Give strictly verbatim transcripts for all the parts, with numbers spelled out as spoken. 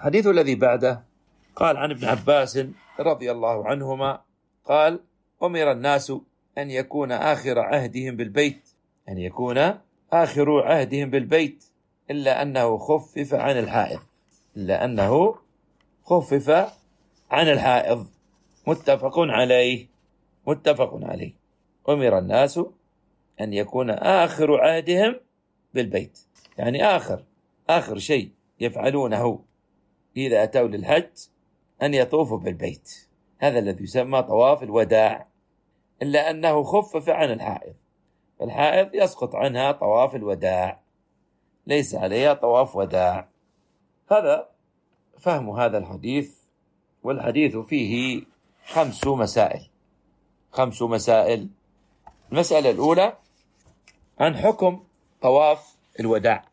الحديث الذي بعده قال عن ابن عباس رضي الله عنهما قال: أمر الناس أن يكون آخر عهدهم بالبيت أن يكون آخر عهدهم بالبيت إلا أنه خفف عن الحائض إلا أنه خفف عن الحائض متفق عليه متفق عليه أمر الناس أن يكون آخر عهدهم بالبيت، يعني آخر آخر شيء يفعلونه إذا أتوا للحج أن يطوفوا بالبيت، هذا الذي يسمى طواف الوداع، إلا أنه خفف عن الحائض، فالحائض يسقط عنها طواف الوداع، ليس عليها طواف وداع. هذا فهم هذا الحديث، والحديث فيه خمس مسائل خمس مسائل المسألة الأولى عن حكم طواف الوداع،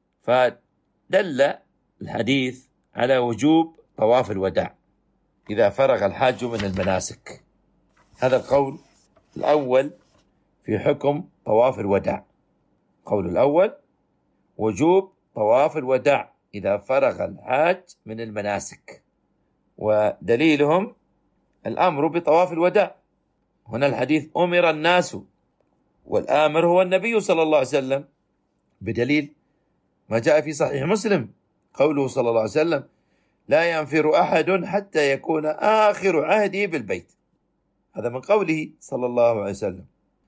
فدل الحديث على وجوب طواف الوداع إذا فرغ الحاج من المناسك. هذا القول الأول في حكم طواف الوداع. القول الأول وجوب طواف الوداع إذا فرغ الحاج من المناسك، ودليلهم الأمر بطواف الوداع. هنا الحديث أمر الناس، والآمر هو النبي صلى الله عليه وسلم، بدليل ما جاء في صحيح مسلم قوله صلى الله عليه وسلم: لا ينفر أحد حتى يكون آخر عهده بالبيت. هذا من قوله صلى الله عليه وسلم.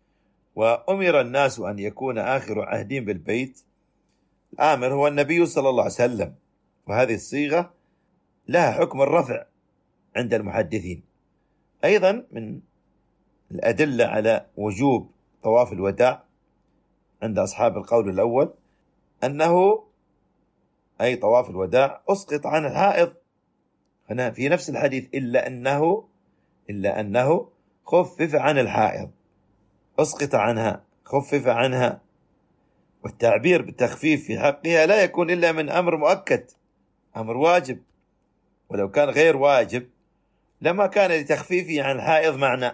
وأمر الناس أن يكون آخر عهدهم بالبيت، الآمر هو النبي صلى الله عليه وسلم، وهذه الصيغة لها حكم الرفع عند المحدثين. أيضا من الأدلة على وجوب طواف الوداع عند أصحاب القول الأول أنه أي طواف الوداع أسقط عن الحائض، هنا في نفس الحديث إلا أنه إلا أنه خفف عن الحائض، أسقط عنها خفف عنها، والتعبير بالتخفيف في حقها لا يكون إلا من أمر مؤكد، أمر واجب، ولو كان غير واجب لما كان لتخفيفه عن الحائض معنى.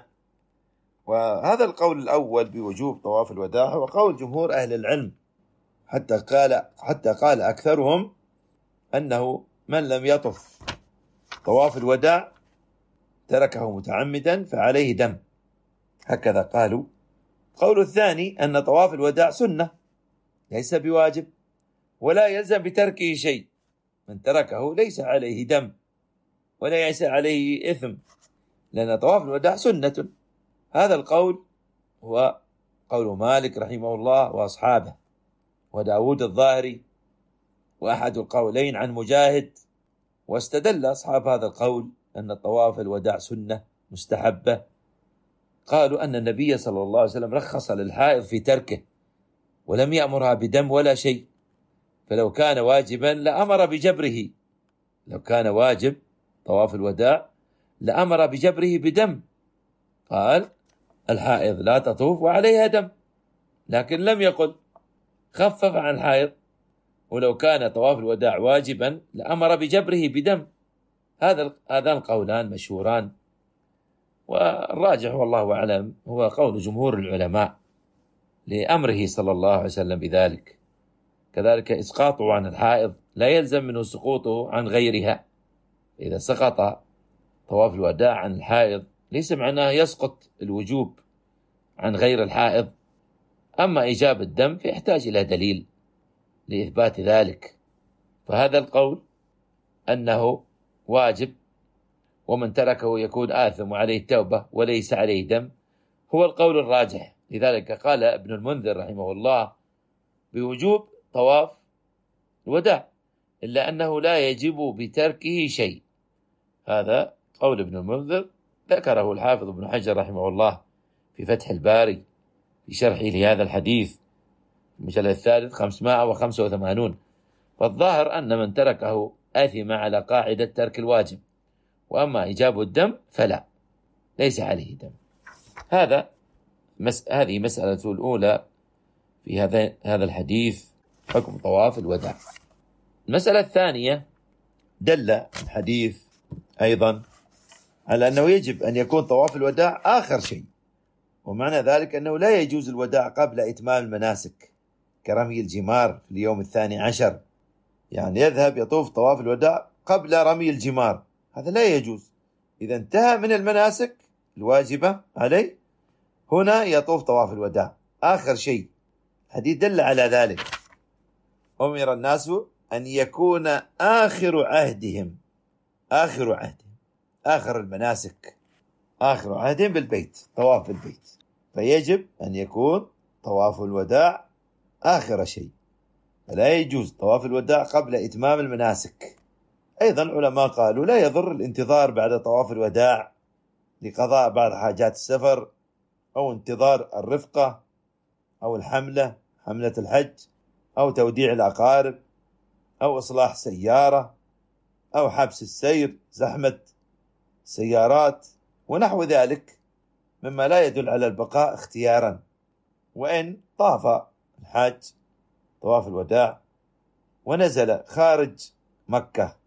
وهذا القول الأول بوجوب طواف الوداع هو قول جمهور أهل العلم، حتى قال حتى قال أكثرهم أنه من لم يطف طواف الوداع تركه متعمدا فعليه دم، هكذا قالوا. قول الثاني أن طواف الوداع سنة ليس بواجب، ولا يلزم بتركه شيء، من تركه ليس عليه دم ولا ليس عليه إثم، لأن طواف الوداع سنة. هذا القول هو قول مالك رحمه الله وأصحابه وداود الظاهري، وأحد القولين عن مجاهد. واستدل أصحاب هذا القول أن طواف الوداع سنة مستحبة، قالوا أن النبي صلى الله عليه وسلم رخص للحائض في تركه ولم يأمرها بدم ولا شيء، فلو كان واجبا لأمر بجبره، لو كان واجب طواف الوداع لأمر بجبره بدم، قال الحائض لا تطوف وعليها دم، لكن لم يقل خفف عن الحائض، ولو كان طواف الوداع واجبا لأمر بجبره بدم. هذا هذان قولان مشهوران، والراجح والله أعلم هو قول جمهور العلماء لأمره صلى الله عليه وسلم بذلك. كذلك إسقاطه عن الحائض لا يلزم منه سقوطه عن غيرها، إذا سقط طواف الوداع عن الحائض ليس معناه يسقط الوجوب عن غير الحائض. أما إيجاب الدم فيحتاج إلى دليل لإثبات ذلك، فهذا القول أنه واجب ومن تركه يكون آثم وعليه التوبة وليس عليه دم هو القول الراجح. لذلك قال ابن المنذر رحمه الله بوجوب طواف الوداع، إلا أنه لا يجب بتركه شيء. هذا قول ابن المنذر ذكره الحافظ ابن حجر رحمه الله في فتح الباري في شرحه لهذا الحديث المجلد الثالث خمسمائة وخمسة وثمانين. فالظاهر أن من تركه آثم على قاعدة ترك الواجب، وأما إيجاب الدم فلا، ليس عليه دم. هذا مس... هذه مسألة الأولى في هذا هذا الحديث، حكم طواف الوداع. المسألة الثانية دل الحديث أيضا على أنه يجب أن يكون طواف الوداع آخر شيء، ومعنى ذلك أنه لا يجوز الوداع قبل إتمام المناسك كرمي الجمار في اليوم الثاني عشر، يعني يذهب يطوف طواف الوداع قبل رمي الجمار، هذا لا يجوز. إذا انتهى من المناسك الواجبة عليه هنا يطوف طواف الوداع آخر شيء. الحديث دل على ذلك. أمر الناس أن يكون آخر عهدهم آخر عهدهم آخر المناسك آخر عهدهم بالبيت، طواف البيت، فيجب أن يكون طواف الوداع آخر شيء، فلا يجوز طواف الوداع قبل إتمام المناسك. أيضا علماء قالوا لا يضر الانتظار بعد طواف الوداع لقضاء بعض حاجات السفر، أو انتظار الرفقة، أو الحملة حملة الحج، أو توديع الأقارب، أو إصلاح سيارة، أو حبس السير زحمة سيارات ونحو ذلك مما لا يدل على البقاء اختيارا. وإن طاف الحاج طواف الوداع ونزل خارج مكة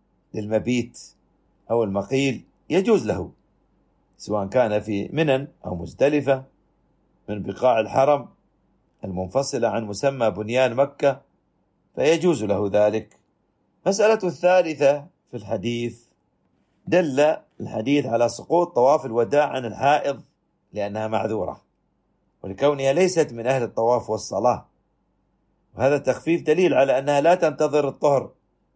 للمبيت أو المقيل يجوز له، سواء كان في منى أو مزدلفة من بقاع الحرم المنفصلة عن مسمى بنيان مكة، فيجوز له ذلك. مسألة الثالثة في الحديث، دل الحديث على سقوط طواف الوداع عن الحائض لأنها معذورة، ولكونها ليست من أهل الطواف والصلاة، وهذا التخفيف دليل على أنها لا تنتظر الطهر،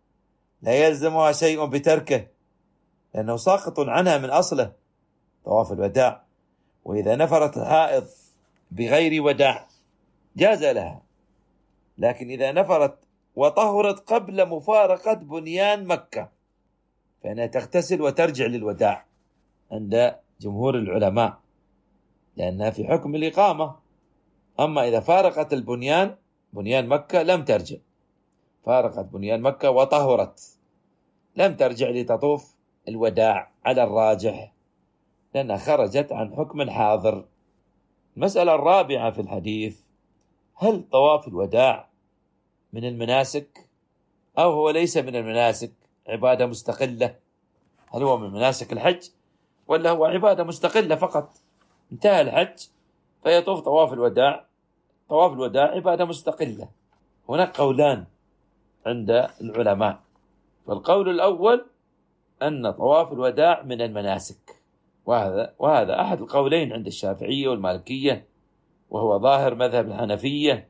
لا يلزمها شيء بتركه لأنه ساقط عنها من أصله طواف الوداع. وإذا نفرت الحائض بغير وداع جاز لها، لكن إذا نفرت وطهرت قبل مفارقة بنيان مكة فإنها تغتسل وترجع للوداع عند جمهور العلماء، لأنها في حكم الإقامة. أما إذا فارقت البنيان بنيان مكة لم ترجع، فارقت بنيان مكة وطهرت لم ترجع لتطوف الوداع على الراجح، لأنها خرجت عن حكم الحاضر. المسألة الرابعة في الحديث، هل طواف الوداع من المناسك أو هو ليس من المناسك، عبادة مستقلة؟ هل هو من مناسك الحج ولا هو عبادة مستقلة فقط؟ انتهى الحج فيطوف طواف الوداع، طواف الوداع عبادة مستقلة. هناك قولان عند العلماء، فالقول الأول أن طواف الوداع من المناسك، وهذا وهذا أحد القولين عند الشافعية والمالكية، وهو ظاهر مذهب الحنفية.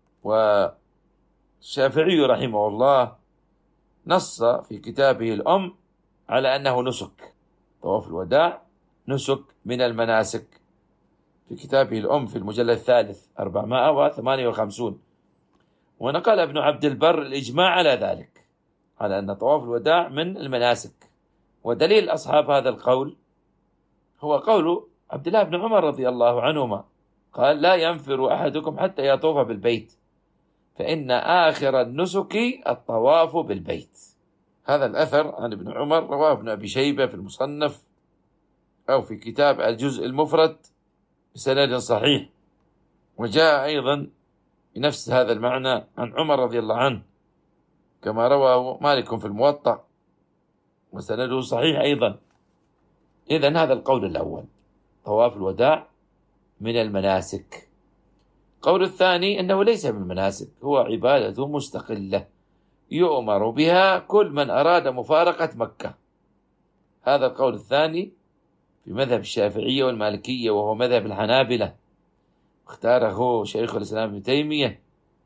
والشافعي رحمه الله نص في كتابه الأم على أنه نسك، طواف الوداع نسك من المناسك، في كتابه الأم في المجلد الثالث أربعمائة وثمانية وخمسين. ونقل ابن عبد البر الإجماع على ذلك، على أن طواف الوداع من المناسك. ودليل أصحاب هذا القول هو قول عبد الله بن عمر رضي الله عنهما، قال: لا ينفر أحدكم حتى يطوف بالبيت فإن آخر النسك الطواف بالبيت. هذا الأثر عن ابن عمر رواه ابن أبي شيبة في المصنف أو في كتاب الجزء المفرد بسند صحيح، وجاء أيضا بنفس هذا المعنى عن عمر رضي الله عنه كما رواه مالك في الموطأ وسنده صحيح أيضا. إذن هذا القول الأول، طواف الوداع من المناسك. القول الثاني أنه ليس من المناسك، هو عبادة مستقلة يؤمر بها كل من أراد مفارقة مكة. هذا القول الثاني في مذهب الشافعية والمالكية، وهو مذهب الحنابلة، اختاره شيخ الإسلام ابن تيمية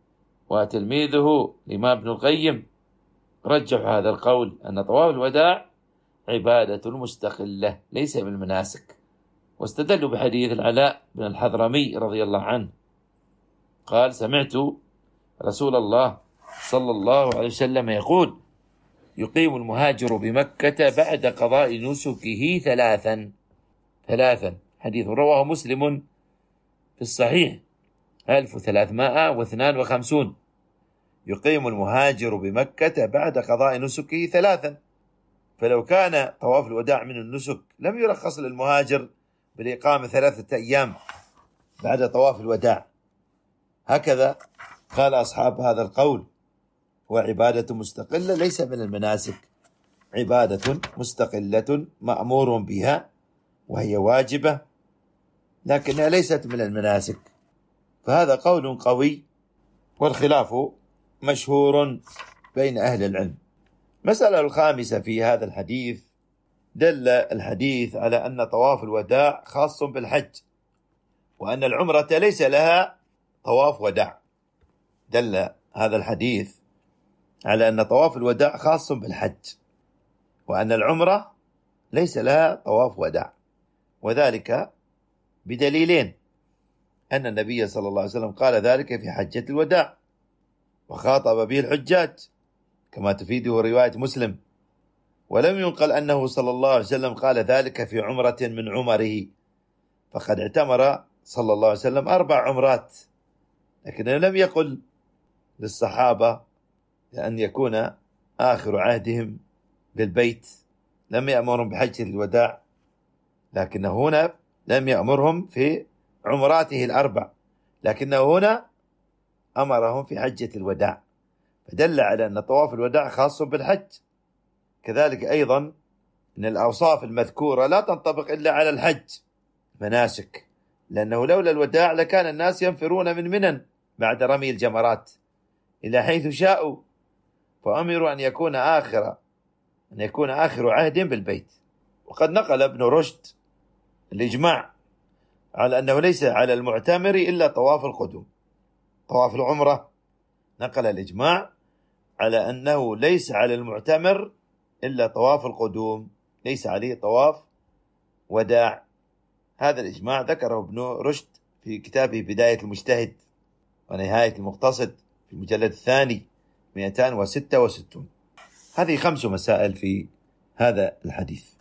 وتلميذه الإمام ابن القيم، رجح هذا القول أن طواف الوداع عبادة مستقلة ليس من المناسك، واستدلوا بحديث العلاء بن الحضرمي رضي الله عنه قال: سمعت رسول الله صلى الله عليه وسلم يقول: يقيم المهاجر بمكة بعد قضاء نسكه ثلاثا ثلاثا حديث رواه مسلم في الصحيح ألف وثلاثمائة واثنين وخمسين. يقيم المهاجر بمكة بعد قضاء نسكه ثلاثا، فلو كان طواف الوداع من النسك لم يرخص للمهاجر بالإقامة ثلاثة أيام بعد طواف الوداع. هكذا قال أصحاب هذا القول، وعبادة مستقلة ليس من المناسك، عبادة مستقلة مأمور بها وهي واجبة لكنها ليست من المناسك. فهذا قول قوي، والخلاف مشهور بين أهل العلم. المسألة الخامسة في هذا الحديث: دل الحديث على أن طواف الوداع خاص بالحج، وأن العمرة ليس لها طواف وداع. دل هذا الحديث على أن طواف الوداع خاص بالحج، وأن العمرة ليس لها طواف وداع، وذلك بدليلين: أن النبي صلى الله عليه وسلم قال ذلك في حجة الوداع وخاطب به الحجاج كما تفيده رواية مسلم، ولم ينقل أنه صلى الله عليه وسلم قال ذلك في عمرة من عمره، فقد اعتمر صلى الله عليه وسلم أربع عمرات، لكنه لم يقل للصحابة أن يكون آخر عهدهم بالبيت، لم يأمرهم بحجة الوداع، لكنه هنا لم يأمرهم في عمراته الأربع، لكنه هنا أمرهم في حجة الوداع، فدل على أن طواف الوداع خاص بالحج. كذلك أيضا أن الأوصاف المذكورة لا تنطبق إلا على الحج مناسك، لأنه لولا الوداع لكان الناس ينفرون من منن بعد رمي الجمرات إلى حيث شاءوا، فأمروا أن يكون آخر أن يكون آخر عهد بالبيت. وقد نقل ابن رشد الإجماع على أنه ليس على المعتمر إلا طواف القدوم. طواف العمرة نقل الإجماع على أنه ليس على المعتمر إلا طواف القدوم، ليس عليه طواف وداع. هذا الإجماع ذكره ابن رشد في كتابه بداية المجتهد ونهاية المقتصد في المجلد الثاني مئتين وستة وستين. هذه خمس مسائل في هذا الحديث.